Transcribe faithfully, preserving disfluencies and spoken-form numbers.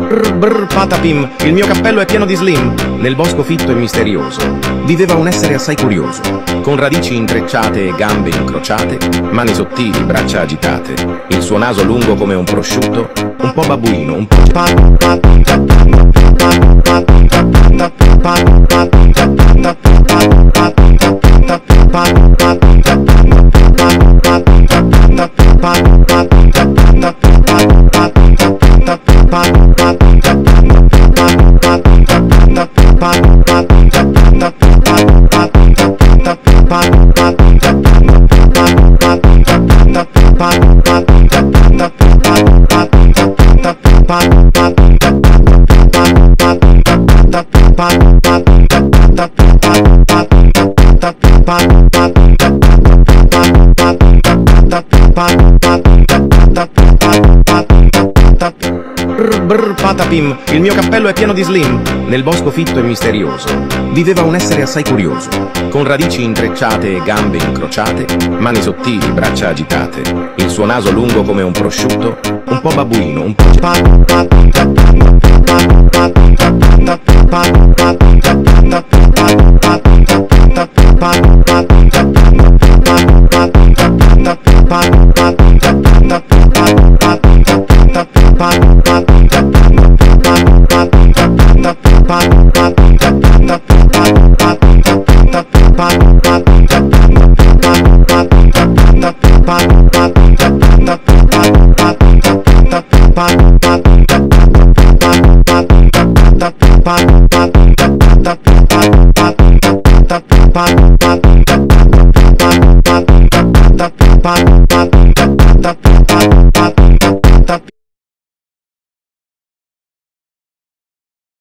Brr brr patapim, il mio cappello è pieno di slim. Nel bosco fitto e misterioso viveva un essere assai curioso, con radici intrecciate e gambe incrociate, mani sottili, braccia agitate, il suo naso lungo come un prosciutto, un po' babbuino, un po' Brr brr patapim, il mio cappello è pieno di slim. Nel bosco fitto e misterioso viveva un essere assai curioso, con radici intrecciate e gambe incrociate, mani sottili, braccia agitate, il suo naso lungo come un prosciutto, un po' babbuino, un po'